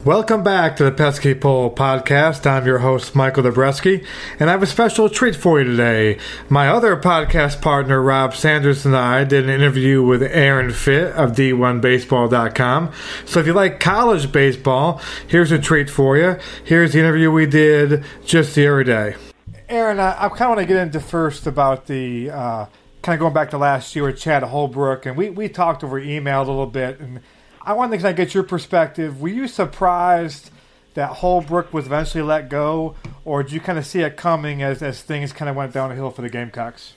Welcome back to the Pesky Pole Podcast. I'm your host, Michael Dobreski, and I have a special treat for you today. My other podcast partner, Rob Sanders, and I did an interview with Aaron Fitt of D1Baseball.com. So if you like college baseball, here's a treat for you. Here's the interview we did just the other day. Aaron, I kind of want to get into first about the kind of going back to last year with Chad Holbrook, and we talked over email a little bit, and I want to get your perspective. Were you surprised that Holbrook was eventually let go, or did you kind of see it coming as things kind of went downhill for the Gamecocks?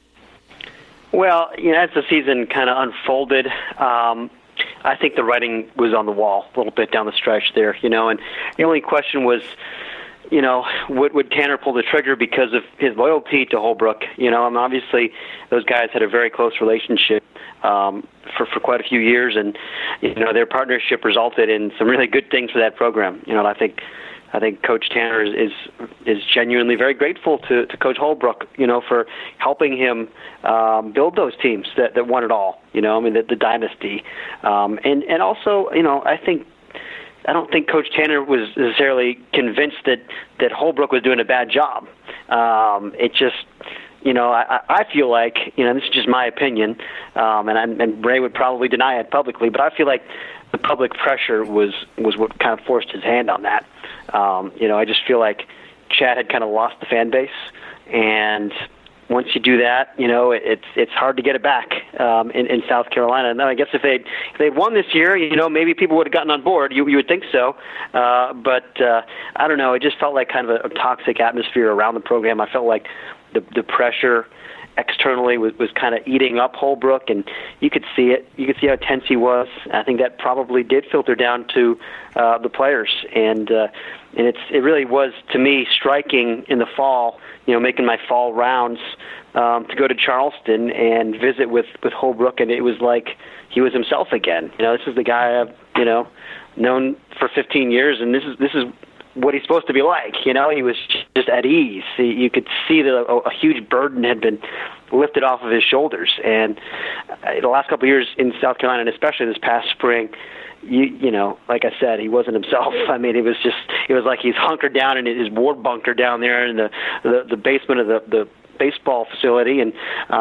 Well, as the season kind of unfolded, I think the writing was on the wall a little bit down the stretch there, and the only question was, would Tanner pull the trigger because of his loyalty to Holbrook? Obviously those guys had a very close relationship for quite a few years, and their partnership resulted in some really good things for that program. I think Coach Tanner is genuinely very grateful to Coach Holbrook, for helping him build those teams that won it all. The dynasty, and also, I don't think Coach Tanner was necessarily convinced that Holbrook was doing a bad job. It just, I feel like, this is just my opinion, and Ray would probably deny it publicly, but I feel like the public pressure was what kind of forced his hand on that. I just feel like Chad had kind of lost the fan base, and once you do that, it's hard to get it back in South Carolina. And then I guess if they won this year, maybe people would have gotten on board. You would think so, but I don't know. It just felt like kind of a toxic atmosphere around the program. I felt like the pressure externally was kind of eating up Holbrook, and you could see it. You could see how tense he was. I think that probably did filter down to the players, and it really was, to me, striking in the fall. Making my fall rounds to go to Charleston and visit with Holbrook, and it was like he was himself again. This is the guy I've known for 15 years, and this is what he's supposed to be like. He was just at ease. You could see that a huge burden had been lifted off of his shoulders. And the last couple of years in South Carolina, and especially this past spring, like I said, he wasn't himself. I mean, it was like he's hunkered down in his ward bunker down there in the basement of the baseball facility. And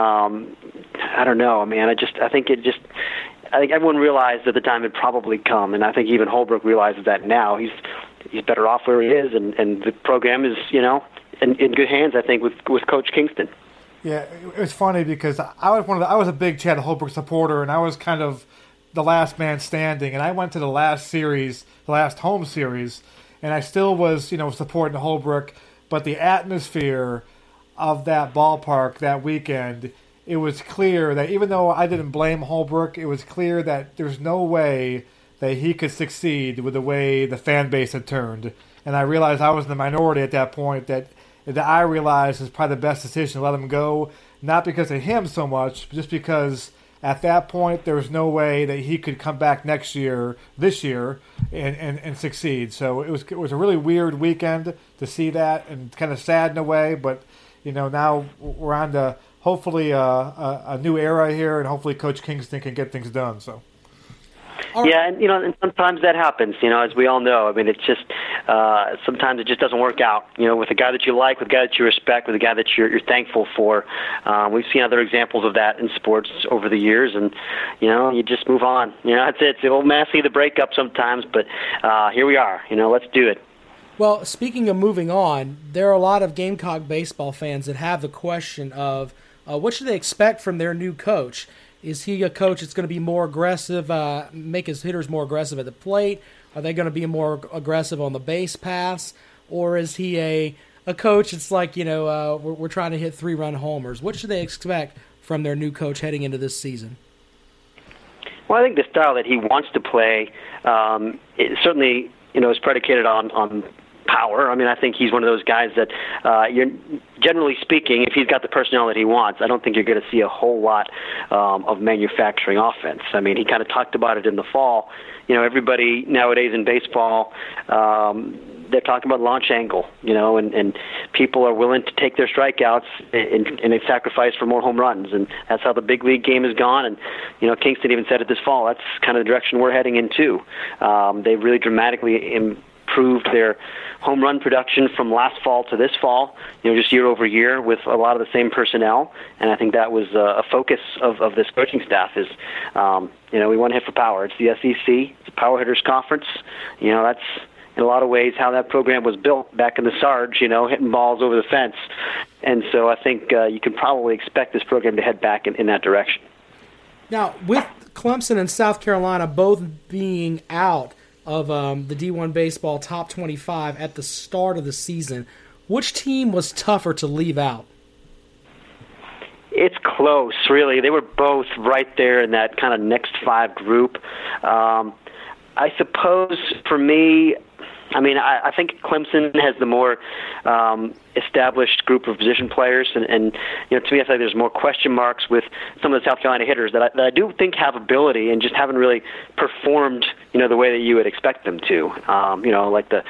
I don't know, man. I think everyone realized that the time had probably come, and I think even Holbrook realizes that now. He's better off where he is, and the program is, in good hands, I think, with Coach Kingston. Yeah, it was funny because I was a big Chad Holbrook supporter, and I was kind of the last man standing, and I went to the last home series, and I still was, supporting Holbrook, but the atmosphere of that ballpark that weekend, it was clear that even though I didn't blame Holbrook, it was clear that there's no way that he could succeed with the way the fan base had turned. And I realized I was in the minority at that point, that I realized is probably the best decision to let him go, not because of him so much, but just because at that point there was no way that he could come back this year, and succeed. So it was a really weird weekend to see that, and kind of sad in a way, but now we're on to hopefully a new era here, and hopefully Coach Kingston can get things done. So. Yeah, and sometimes that happens, as we all know. I mean, it's just sometimes it just doesn't work out, with a guy that you like, with a guy that you respect, with a guy that you're thankful for. We've seen other examples of that in sports over the years, and, you just move on. That's it. It's a little messy, the breakup sometimes, but here we are. Let's do it. Well, speaking of moving on, there are a lot of Gamecock baseball fans that have the question of what should they expect from their new coach? Is he a coach that's going to be more aggressive, make his hitters more aggressive at the plate? Are they going to be more aggressive on the base pass? Or is he a coach that's like, we're trying to hit 3-run homers? What should they expect from their new coach heading into this season? Well, I think the style that he wants to play it certainly, is predicated on power. I mean, I think he's one of those guys that, generally speaking, if he's got the personnel that he wants, I don't think you're going to see a whole lot of manufacturing offense. I mean, he kind of talked about it in the fall. Everybody nowadays in baseball, they're talking about launch angle, and people are willing to take their strikeouts in a sacrifice for more home runs, and that's how the big league game has gone. And Kingston even said it this fall. That's kind of the direction we're heading into. They've really dramatically improved their home run production from last fall to this fall, just year over year with a lot of the same personnel. And I think that was a focus of this coaching staff is, we want to hit for power. It's the SEC. It's a power hitters conference. That's in a lot of ways how that program was built back in the Sarge, hitting balls over the fence. And so I think you can probably expect this program to head back in that direction. Now, with Clemson and South Carolina both being out of the D1 baseball top 25 at the start of the season, which team was tougher to leave out? It's close, really. They were both right there in that kind of next five group. I suppose for me, I think Clemson has the more established group of position players, and to me, I feel like there's more question marks with some of the South Carolina hitters that I do think have ability and just haven't really performed, the way that you would expect them to. Like the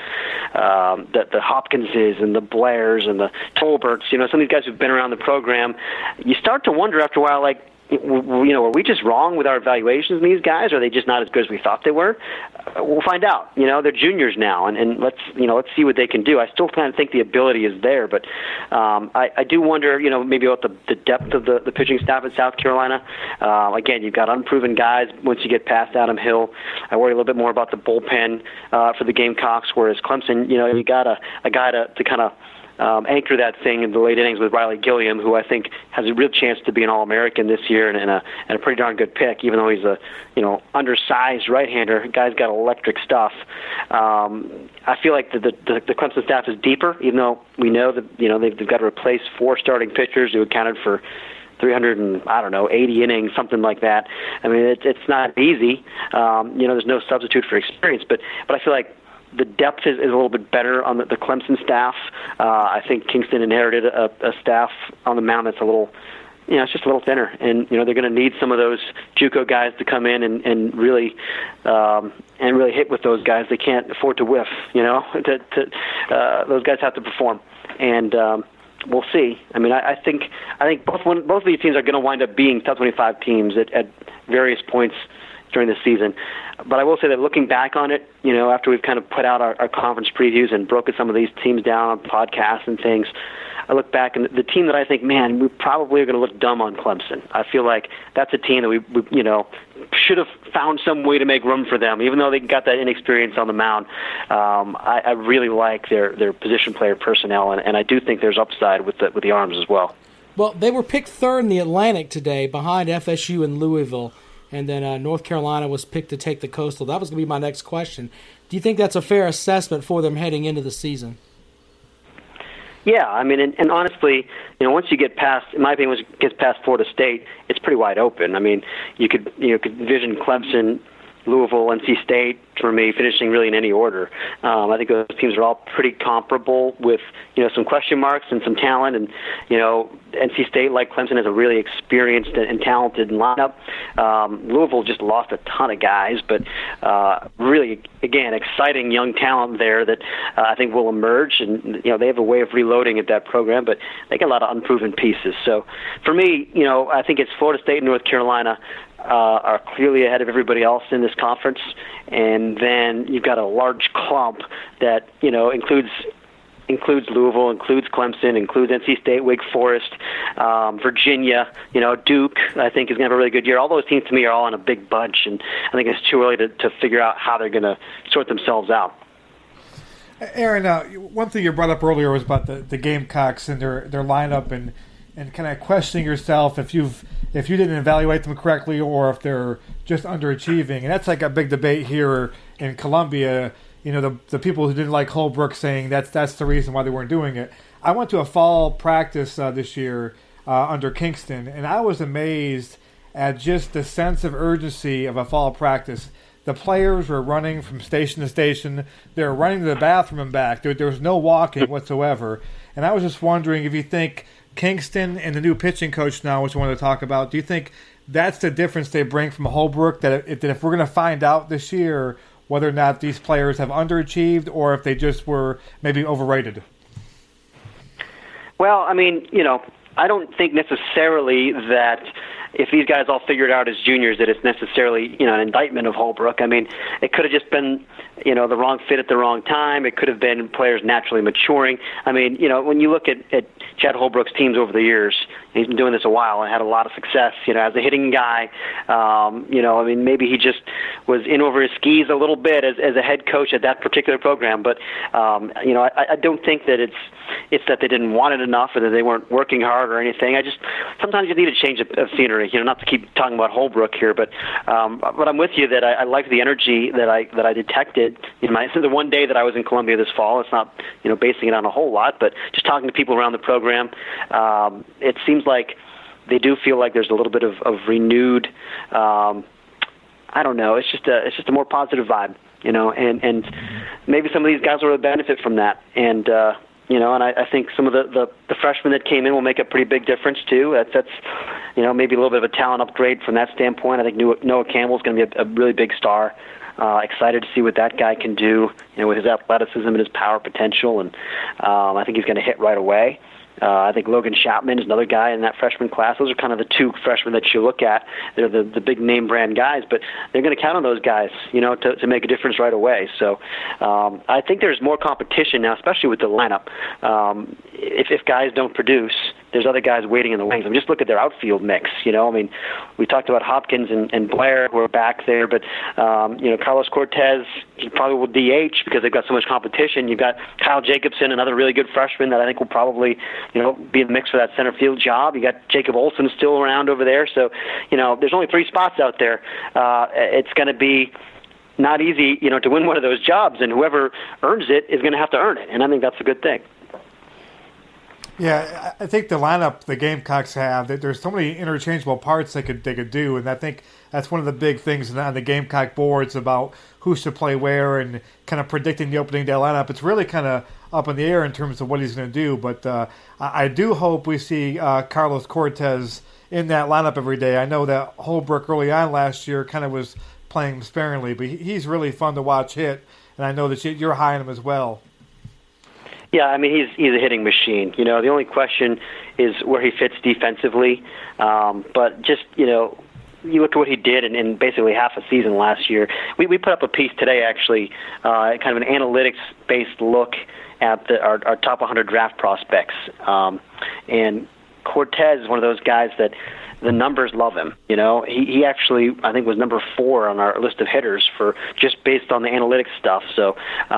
Hopkinses and the Blairs and the Tolberts. Some of these guys who've been around the program. You start to wonder after a while, like, are we just wrong with our evaluations of these guys? Are they just not as good as we thought they were? We'll find out. They're juniors now, and let's see what they can do. I still kind of think the ability is there, but I do wonder, maybe about the depth of the pitching staff at South Carolina. Again, you've got unproven guys once you get past Adam Hill. I worry a little bit more about the bullpen for the Gamecocks, whereas Clemson, you got a guy to kind of anchor that thing in the late innings with Riley Gilliam, who I think has a real chance to be an All-American this year and a pretty darn good pick, even though he's a undersized right-hander. The guy's got electric stuff. I feel like the Clemson staff is deeper, even though we know that they've got to replace 4 starting pitchers who accounted for 380 innings, something like that. It's not easy. There's no substitute for experience, but I feel like the depth is a little bit better on the Clemson staff. I think Kingston inherited a staff on the mound that's a little, it's just a little thinner. And, they're going to need some of those JUCO guys to come in and really hit with those guys. They can't afford to whiff, those guys have to perform. And we'll see. I think both of these teams are going to wind up being top 25 teams at various points during the season. But I will say that looking back on it, after we've kind of put out our conference previews and broken some of these teams down on podcasts and things, I look back and the team that I think, man, we probably are going to look dumb on Clemson. I feel like that's a team that we should have found some way to make room for them, even though they got that inexperience on the mound. I really like their position player personnel, and I do think there's upside with the arms as well. Well, they were picked third in the Atlantic today, behind FSU and Louisville. And then North Carolina was picked to take the Coastal. That was going to be my next question. Do you think that's a fair assessment for them heading into the season? Yeah, and honestly, once you get past, in my opinion, once you get past Florida State, it's pretty wide open. You could envision Clemson, Louisville, NC State, for me, finishing really in any order. I think those teams are all pretty comparable with, some question marks and some talent. And, NC State, like Clemson, has a really experienced and talented lineup. Louisville just lost a ton of guys, but really, again, exciting young talent there that I think will emerge. And, they have a way of reloading at that program, but they got a lot of unproven pieces. So for me, I think it's Florida State and North Carolina are clearly ahead of everybody else in this conference. And then you've got a large clump that, includes Louisville, includes Clemson, includes NC State, Wake Forest, Virginia, Duke, I think is going to have a really good year. All those teams to me are all in a big bunch, and I think it's too early to figure out how they're going to sort themselves out. Aaron, one thing you brought up earlier was about the Gamecocks and their lineup and kind of questioning yourself if you didn't evaluate them correctly or if they're just underachieving. And that's like a big debate here in Columbia. The people who didn't like Holbrook saying that's the reason why they weren't doing it. I went to a fall practice this year under Kingston, and I was amazed at just the sense of urgency of a fall practice. The players were running from station to station. They were running to the bathroom and back. There was no walking whatsoever. And I was just wondering if you think Kingston and the new pitching coach now, which I want to talk about, do you think that's the difference they bring from Holbrook, that if we're going to find out this year whether or not these players have underachieved or if they just were maybe overrated. Well, I mean, I don't think necessarily that if these guys all figured out as juniors that it's necessarily, an indictment of Holbrook. I mean, it could have just been, the wrong fit at the wrong time. It could have been players naturally maturing. I mean, when you look at Chad Holbrook's teams over the years, he's been doing this a while and had a lot of success, as a hitting guy. I mean, maybe he just was in over his skis a little bit as a head coach at that particular program. But, I don't think that it's that they didn't want it enough or that they weren't working hard or anything. Sometimes you need a change of scenery, not to keep talking about Holbrook here, but I'm with you that I like the energy that I detected since the one day that I was in Columbia this fall. It's not, basing it on a whole lot, but just talking to people around the program, it seems like they do feel like there's a little bit of renewed, I don't know, it's just a more positive vibe, and maybe some of these guys will benefit from that. And, and I think some of the freshmen that came in will make a pretty big difference too. That's maybe a little bit of a talent upgrade from that standpoint. I think Noah Campbell's going to be a really big star. Excited to see what that guy can do, with his athleticism and his power potential, and I think he's going to hit right away. I think Logan Chapman is another guy in that freshman class. Those are kind of the two freshmen that you look at. They're the big name brand guys, but they're going to count on those guys, to make a difference right away. So I think there's more competition now, especially with the lineup. If guys don't produce, there's other guys waiting in the wings. I mean, just look at their outfield mix. I mean, we talked about Hopkins and Blair who are back there, but Carlos Cortez, he probably will DH because they've got so much competition. You've got Kyle Jacobson, another really good freshman that I think will probably be in the mix for that center field job. You got Jacob Olson still around over there, so there's only 3 spots out there. It's going to be not easy, to win one of those jobs, and whoever earns it is going to have to earn it, and I think that's a good thing. Yeah, I think the lineup the Gamecocks have, there's so many interchangeable parts they could do, and I think that's one of the big things on the Gamecock boards about who should play where and kind of predicting the opening day lineup. It's really kind of up in the air in terms of what he's going to do, but I do hope we see Carlos Cortez in that lineup every day. I know that Holbrook early on last year kind of was playing sparingly, but he's really fun to watch hit, and I know that you're high on him as well. Yeah, I mean, he's a hitting machine. The only question is where he fits defensively. But just, you look at what he did in basically half a season last year. We put up a piece today, actually, kind of an analytics-based look at our top 100 draft prospects. And Cortez is one of those guys that the numbers love him. He actually, I think, was number 4 on our list of hitters for just based on the analytics stuff. So,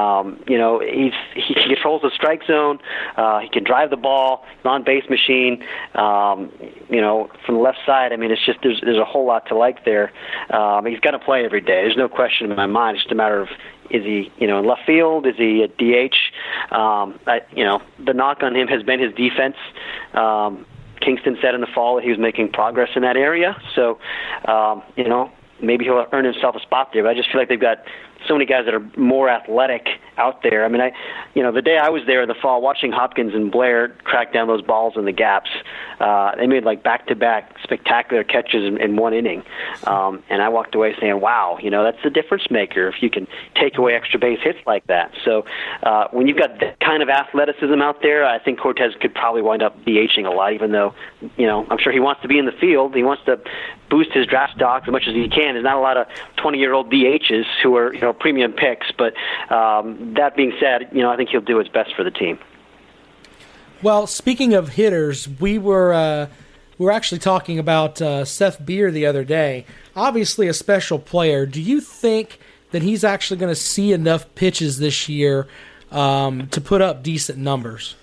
he controls the strike zone. He can drive the ball. He's an on-base machine. From the left side, I mean, it's just there's a whole lot to like there. He's got to play every day. There's no question in my mind. It's just a matter of, is he, in left field? Is he a DH? The knock on him has been his defense. Kingston said in the fall that he was making progress in that area. So, maybe he'll earn himself a spot there. But I just feel like they've got so many guys that are more athletic out there. I mean, the day I was there in the fall watching Hopkins and Blair crack down those balls in the gaps, they made like back-to-back spectacular catches in one inning. And I walked away saying, wow, that's the difference maker if you can take away extra base hits like that. So when you've got that kind of athleticism out there, I think Cortez could probably wind up DHing a lot, even though, I'm sure he wants to be in the field. He wants to boost his draft stock as much as he can. There's not a lot of 20-year-old DHs who are, premium picks, but that being said, I think he'll do what's best for the team. Well, speaking of hitters, we were actually talking about Seth Beer the other day. Obviously a special player. Do you think that he's actually going to see enough pitches this year to put up decent numbers?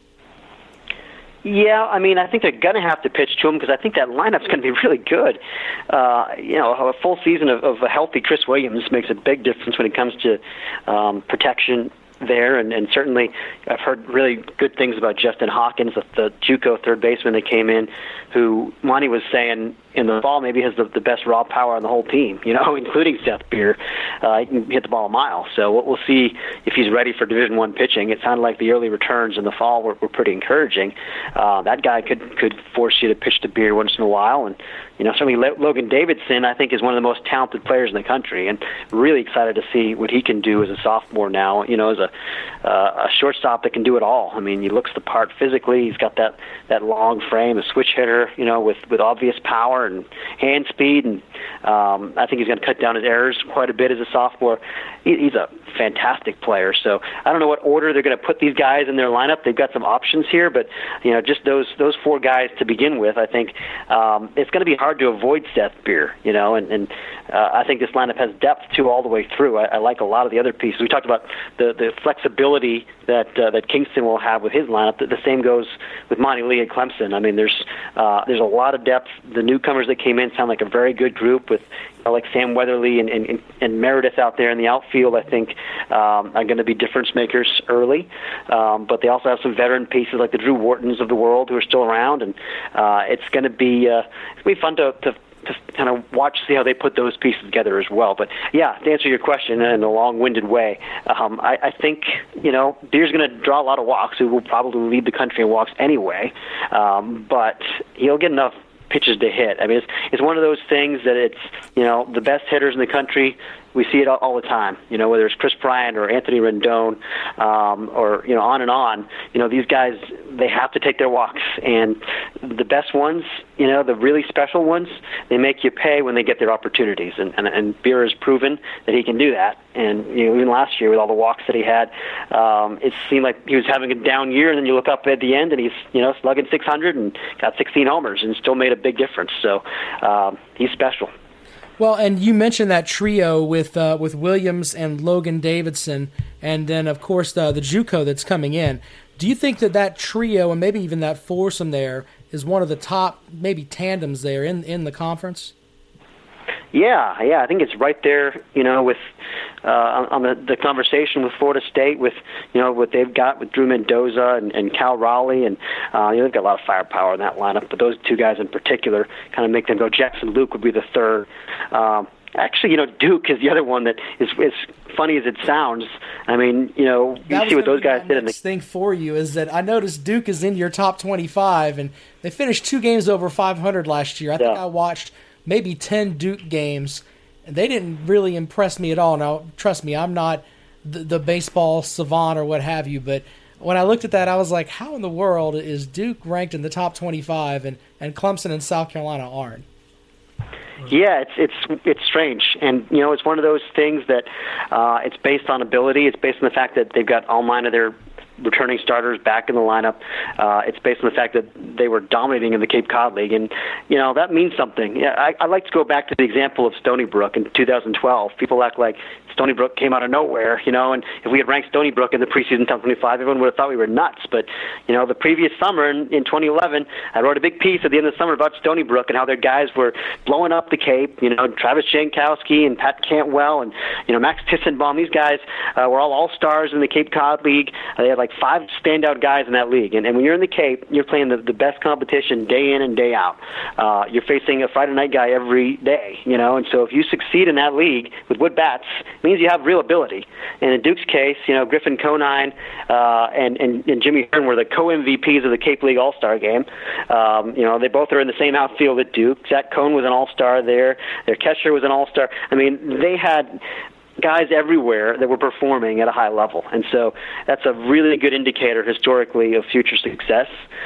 Yeah, I mean, I think they're going to have to pitch to him because I think that lineup's going to be really good. A full season of a healthy Chris Williams makes a big difference when it comes to protection there, and certainly I've heard really good things about Justin Hawkins, the JUCO third baseman that came in, who Monty was saying in the fall maybe has the best raw power on the whole team, including Seth Beer. He can hit the ball a mile. So we'll see if he's ready for Division I pitching. It sounded like the early returns in the fall were pretty encouraging. That guy could force you to pitch to Beer once in a while. And, certainly Logan Davidson, I think, is one of the most talented players in the country, and really excited to see what he can do as a sophomore now, as a shortstop that can do it all. I mean, he looks the part physically. He's got that long frame, a switch hitter, with obvious power and hand speed, and I think he's going to cut down his errors quite a bit as a sophomore. He's a fantastic player. So I don't know what order they're going to put these guys in their lineup. They've got some options here, but just those four guys to begin with, I think it's going to be hard to avoid Seth Beer, and I think this lineup has depth too all the way through. I like a lot of the other pieces. We talked about the flexibility that Kingston will have with his lineup. The same goes with Monty Lee at Clemson. I mean, there's a lot of depth. The newcomers that came in sound like a very good group with like Sam Weatherly and Meredith out there in the outfield. I think are going to be difference makers early, but they also have some veteran pieces like the Drew Whartons of the world who are still around, and it's going to be fun to kind of watch, see how they put those pieces together as well. But yeah, to answer your question in a long-winded way, I think Beer's going to draw a lot of walks. He will probably lead the country in walks anyway, but he'll get enough pitches to hit. I mean, it's one of those things that it's the best hitters in the country. We see it all the time, whether it's Chris Bryant or Anthony Rendon, or on and on. These guys, they have to take their walks, and the best ones, the really special ones, they make you pay when they get their opportunities. And Beer has proven that he can do that. And even last year with all the walks that he had, it seemed like he was having a down year, and then you look up at the end, and he's slugging 600 and got 16 homers, and still made a big difference. So he's special. Well, and you mentioned that trio with Williams and Logan Davidson, and then, of course, the JUCO that's coming in. Do you think that trio, and maybe even that foursome there, is one of the top, maybe tandems there in the conference? Yeah, I think it's right there, with on the conversation with Florida State, with what they've got with Drew Mendoza and Cal Raleigh, and they've got a lot of firepower in that lineup. But those two guys in particular kind of make them go. Jackson Luke would be the third. Actually, Duke is the other one that is as funny as it sounds. I mean, you see what those guys did. The next thing for you is that I noticed Duke is in your top 25, and they finished 2 games over 500 last year. I think I watched maybe 10 Duke games, and they didn't really impress me at all. Now, trust me, I'm not the baseball savant or what have you, but when I looked at that, I was like, how in the world is Duke ranked in the top 25 and Clemson and South Carolina aren't? Yeah, it's strange, and it's one of those things that it's based on ability. It's based on the fact that they've got all 9 of their returning starters back in the lineup. It's based on the fact that they were dominating in the Cape Cod League, and that means something. Yeah, I like to go back to the example of Stony Brook in 2012. People act like Stony Brook came out of nowhere, and if we had ranked Stony Brook in the preseason top 25, everyone would have thought we were nuts. But the previous summer in 2011, I wrote a big piece at the end of the summer about Stony Brook and how their guys were blowing up the Cape. Travis Jankowski and Pat Cantwell and Max Tissenbaum. These guys were all stars in the Cape Cod League. They had like 5 standout guys in that league. And when you're in the Cape, you're playing the best competition day in and day out. You're facing a Friday night guy every day, and so if you succeed in that league with wood bats, it means you have real ability. And in Duke's case, Griffin Conine and Jimmy Hearn were the co-MVPs of the Cape League All-Star game. They both are in the same outfield at Duke. Zach Cohn was an All-Star there. Their catcher was an All-Star. I mean, they had guys everywhere that were performing at a high level. And so that's a really good indicator historically of future success.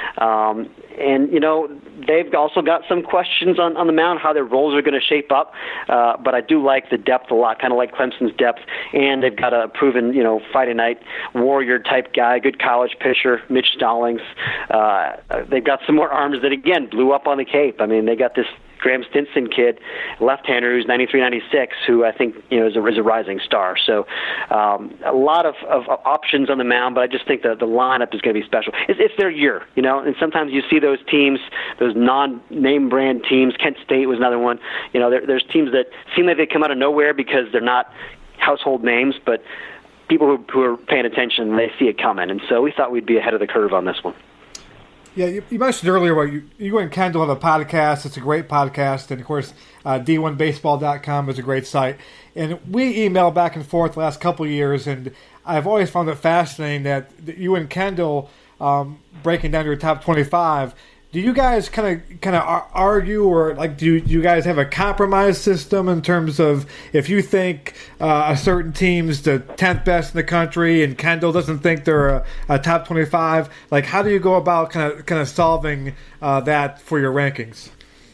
And they've also got some questions on the mound, how their roles are going to shape up. But I do like the depth a lot, kind of like Clemson's depth. And they've got a proven, Friday night warrior-type guy, good college pitcher, Mitch Stallings. They've got some more arms that, again, blew up on the Cape. I mean, they got this Graham Stinson kid, left-hander, who's 93-96, who I think is a rising star. So a lot of options on the mound, but I just think that the lineup is going to be special. It's their year, and sometimes you see those teams, those non-name brand teams. Kent State was another one. There's teams that seem like they come out of nowhere because they're not household names, but people who are paying attention, they see it coming. And so we thought we'd be ahead of the curve on this one. Yeah, you mentioned earlier you and Kendall have a podcast. It's a great podcast. And, of course, D1Baseball.com is a great site. And we email back and forth the last couple of years, and I've always found it fascinating that you and Kendall breaking down your top 25. Do you guys kind of argue, or like do you guys have a compromise system in terms of if you think a certain team's the 10th best in the country and Kendall doesn't think they're a top 25? Like, how do you go about kind of solving that for your rankings?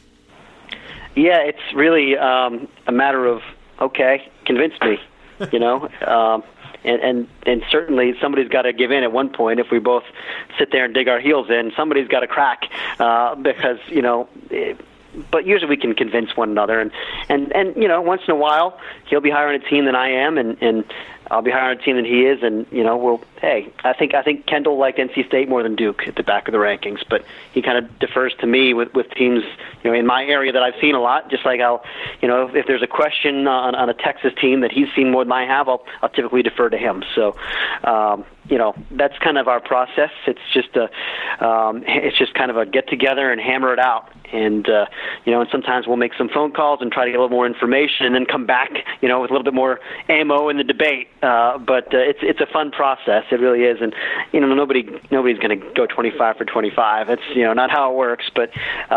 Yeah, it's really a matter of, okay, convince me, you know. And certainly somebody's got to give in at one point. If we both sit there and dig our heels in, somebody's got to crack because, you know, but usually we can convince one another. And you know, once in a while, he'll be higher on a team than I am, and I'll be higher on a team than he is. And, you know, I think Kendall liked NC State more than Duke at the back of the rankings, but he kind of defers to me with teams, you know, in my area that I've seen a lot, just like how, you know, if there's a question on a Texas team that he's seen more than I have, I'll typically defer to him. So, you know, that's kind of our process. It's just kind of a get together and hammer it out. And, you know, and sometimes we'll make some phone calls and try to get a little more information and then come back, you know, with a little bit more ammo in the debate. But it's a fun process. It really is. And, you know, nobody's going to go 25 for 25. That's, you know, not how it works. But,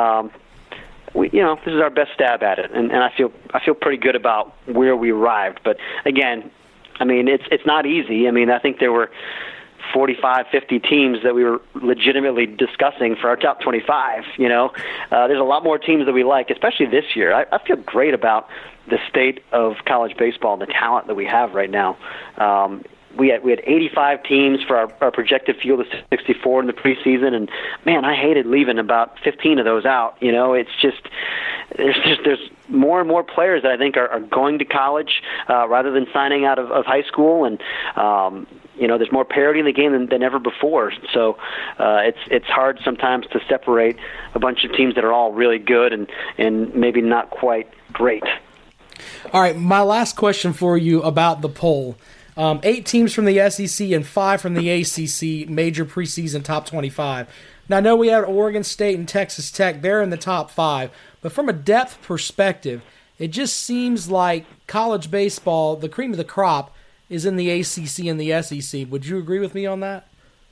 you know, this is our best stab at it. And I feel pretty good about where we arrived. But, again, I mean, it's not easy. I mean, I think there were 45, 50 teams that we were legitimately discussing for our top 25, you know. There's a lot more teams that we like, especially this year. I feel great about the state of college baseball and the talent that we have right now. We had 85 teams for our projected field of 64 in the preseason, and, man, I hated leaving about 15 of those out. You know, it's just there's more and more players that I think are going to college rather than signing out of high school, and you know, there's more parity in the game than ever before. So it's hard sometimes to separate a bunch of teams that are all really good and maybe not quite great. All right, my last question for you about the poll. 8 teams from the SEC and 5 from the ACC made your preseason top 25. Now, I know we have Oregon State and Texas Tech. They're in the top 5. But from a depth perspective, it just seems like college baseball, the cream of the crop, is in the ACC and the SEC. Would you agree with me on that?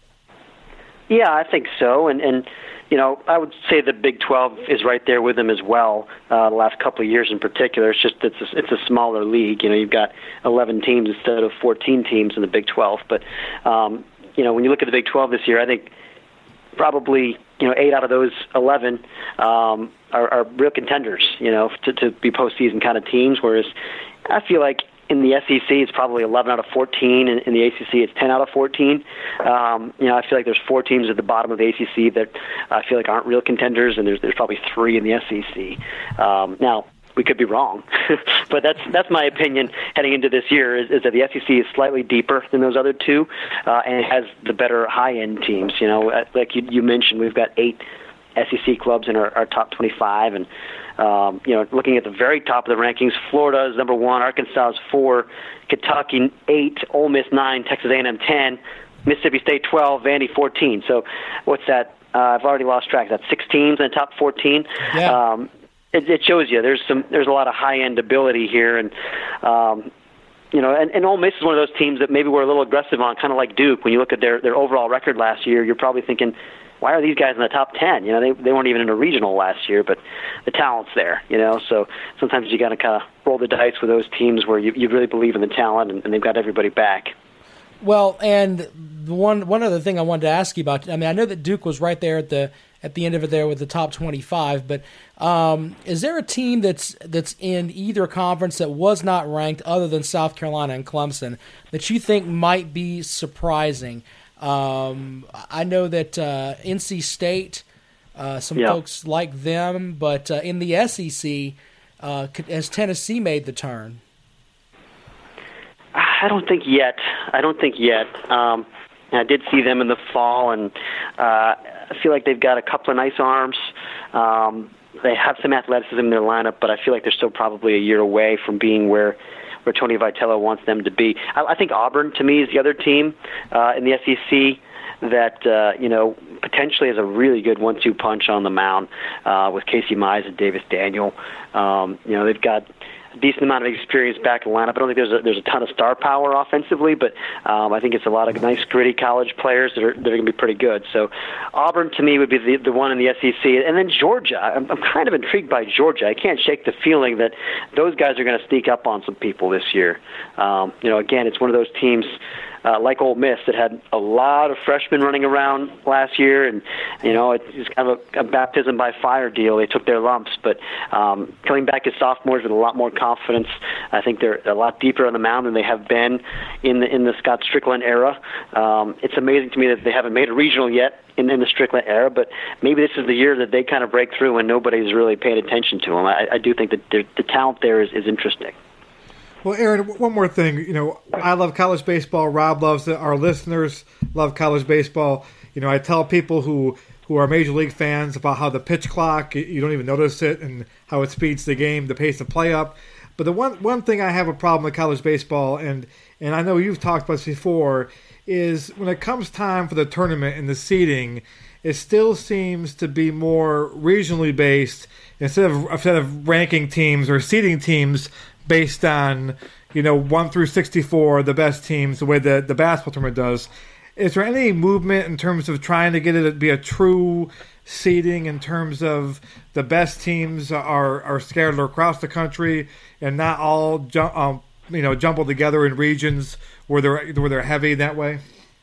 Yeah, I think so. And you know, I would say the Big 12 is right there with them as well. The last couple of years in particular, it's just it's a smaller league. You know, you've got 11 teams instead of 14 teams in the Big 12. But you know, when you look at the Big 12 this year, I think probably 8 out of those 11 are real contenders. You know, to be postseason kind of teams. Whereas I feel like in the SEC, it's probably 11 out of 14. In the ACC, it's 10 out of 14. You know, I feel like there's 4 teams at the bottom of the ACC that I feel like aren't real contenders, and there's probably 3 in the SEC. Now, we could be wrong, but that's my opinion heading into this year is that the SEC is slightly deeper than those other 2, and it has the better high-end teams. You know, like you mentioned, we've got 8 SEC clubs in our top 25, and you know, looking at the very top of the rankings, Florida is number 1, Arkansas is 4, Kentucky 8, Ole Miss 9, Texas A&M 10, Mississippi State 12, Vandy 14. So what's that? I've already lost track. That's 6 teams in the top 14. Yeah. It shows you there's a lot of high-end ability here, and you know, and Ole Miss is one of those teams that maybe we're a little aggressive on, kind of like Duke. When you look at their overall record last year, you're probably thinking, why are these guys in the top 10? You know, they weren't even in a regional last year, but the talent's there, you know. So sometimes you got to kind of roll the dice with those teams where you really believe in the talent and they've got everybody back. Well, and one other thing I wanted to ask you about, I mean, I know that Duke was right there at the end of it there with the top 25, but is there a team that's in either conference that was not ranked other than South Carolina and Clemson that you think might be surprising? I know that NC State, some folks like them, but in the SEC, has Tennessee made the turn? I don't think yet. I did see them in the fall, and I feel like they've got a couple of nice arms. They have some athleticism in their lineup, but I feel like they're still probably a year away from being where Tony Vitello wants them to be. I think Auburn, to me, is the other team in the SEC that potentially has a really good 1-2 punch on the mound with Casey Mize and Davis Daniel. They've got a decent amount of experience back in the lineup. I don't think there's a ton of star power offensively, but I think it's a lot of nice, gritty college players that are going to be pretty good. So Auburn, to me, would be the one in the SEC. And then Georgia. I'm kind of intrigued by Georgia. I can't shake the feeling that those guys are going to sneak up on some people this year. Again, it's one of those teams like Ole Miss that had a lot of freshmen running around last year, and it's kind of a baptism by fire deal. They took their lumps, but coming back as sophomores with a lot more confidence, I think they're a lot deeper on the mound than they have been in the Scott Strickland era. It's amazing to me that they haven't made a regional yet in the Strickland era, but maybe this is the year that they kind of break through and nobody's really paying attention to them. I do think that the talent there is interesting. Well, Aaron, one more thing. I love college baseball. Rob loves it. Our listeners love college baseball. I tell people who are Major League fans about how the pitch clock, you don't even notice it, and how it speeds the game, the pace of play up. But the one thing I have a problem with college baseball, and I know you've talked about this before, is when it comes time for the tournament and the seeding, it still seems to be more regionally based instead of ranking teams or seeding teams based on 1 through 64, the best teams, the way the basketball tournament does. Is there any movement in terms of trying to get it to be a true seeding in terms of the best teams are scattered across the country and not all jumbled together in regions where they're heavy that way?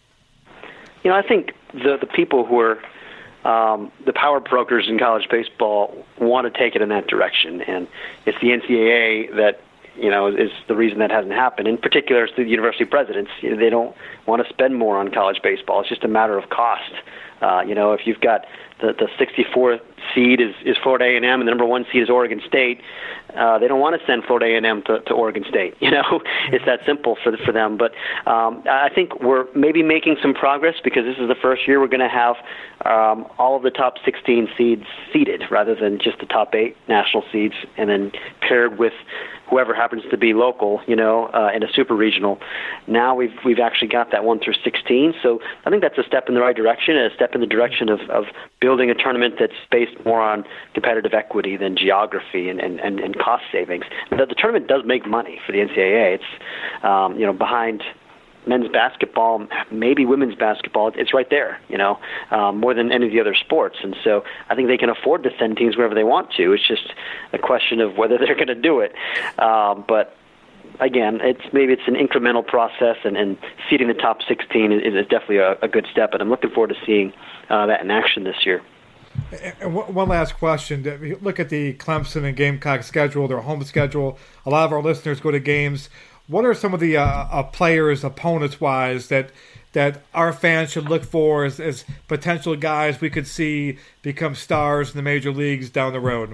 I think the people who are the power brokers in college baseball want to take it in that direction, and it's the NCAA that is the reason that hasn't happened. In particular, it's the university presidents. They don't want to spend more on college baseball. It's just a matter of cost. If you've got the 64th seed is Florida A&M and the number 1 seed is Oregon State, they don't want to send Florida A&M to Oregon State. It's that simple for them. But I think we're maybe making some progress because this is the first year we're going to have all of the top 16 seeds seeded rather than just the top 8 national seeds and then paired with whoever happens to be local, in a super regional. Now we've actually got that 1 through 16. So I think that's a step in the right direction, and a step in the direction of building a tournament that's based more on competitive equity than geography and cost savings. The tournament does make money for the NCAA. It's behind men's basketball, maybe women's basketball. It's right there, more than any of the other sports. And so I think they can afford to send teams wherever they want to. It's just a question of whether they're going to do it. But again, it's an incremental process, and seeding the top 16 is definitely a good step. And I'm looking forward to seeing that in action this year. And one last question. If you look at the Clemson and Gamecock schedule, their home schedule, a lot of our listeners go to games. What are some of the players, opponents-wise, that our fans should look for as potential guys we could see become stars in the major leagues down the road?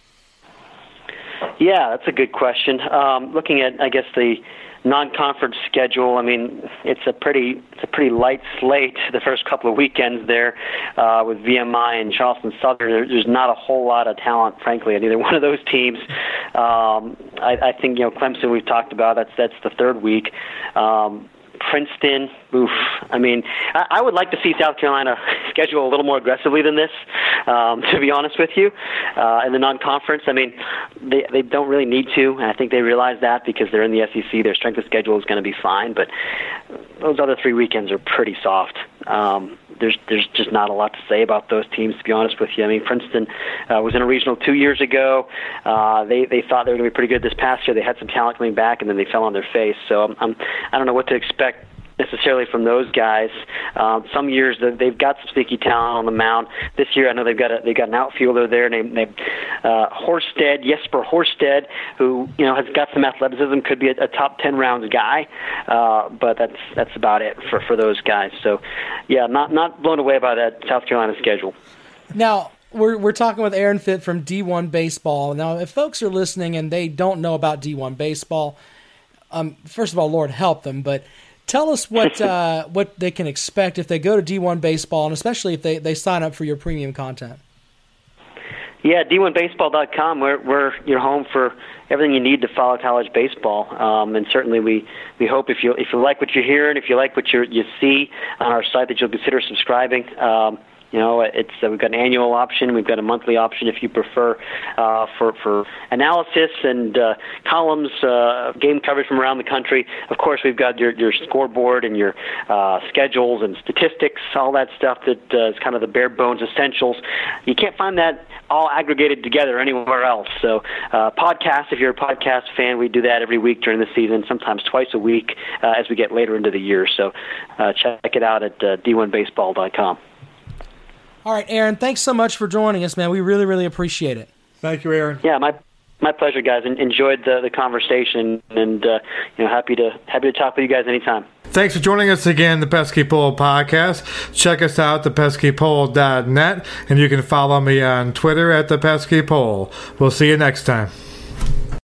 Yeah, that's a good question. Looking at, I guess, the non-conference schedule, it's a pretty light slate the first couple of weekends there with VMI and Charleston Southern. There's not a whole lot of talent, frankly, on either one of those teams. I think Clemson we've talked about. That's the third week. Princeton, oof. I would like to see South Carolina schedule a little more aggressively than this, to be honest with you. In the non-conference, they don't really need to, and I think they realize that because they're in the SEC. Their strength of schedule is going to be fine, but those other 3 weekends are pretty soft. There's just not a lot to say about those teams, to be honest with you. Princeton was in a regional 2 years ago. They thought they were going to be pretty good this past year. They had some talent coming back, and then they fell on their face. So I don't know what to expect necessarily from those guys. Some years they've got some sneaky talent on the mound. This year I know they've got an outfielder there named Jesper Horsted, who has got some athleticism, could be a top 10 rounds guy, but that's about it for those guys. So yeah, not blown away by that South Carolina schedule. Now we're talking with Aaron Fitt from D1 Baseball. Now, if folks are listening and they don't know about D1 Baseball, first of all, Lord help them, but tell us what they can expect if they go to D1 Baseball, and especially if they sign up for your premium content. Yeah, D1Baseball.com. We're your home for everything you need to follow college baseball. And certainly we hope if you like what you hear and if you like what you see on our site that you'll consider subscribing. We've got an annual option, we've got a monthly option if you prefer, for analysis and columns, game coverage from around the country. Of course, we've got your scoreboard and your schedules and statistics, all that stuff that is kind of the bare bones essentials. You can't find that all aggregated together anywhere else. So podcasts, if you're a podcast fan, we do that every week during the season, sometimes twice a week as we get later into the year. So check it out at d1baseball.com. All right, Aaron, thanks so much for joining us, man. We really, really appreciate it. Thank you, Aaron. Yeah, my pleasure, guys. Enjoyed the conversation, and happy to talk with you guys anytime. Thanks for joining us again, the Pesky Pole Podcast. Check us out, thepeskypole.net, and you can follow me on Twitter at thepeskypole. We'll see you next time.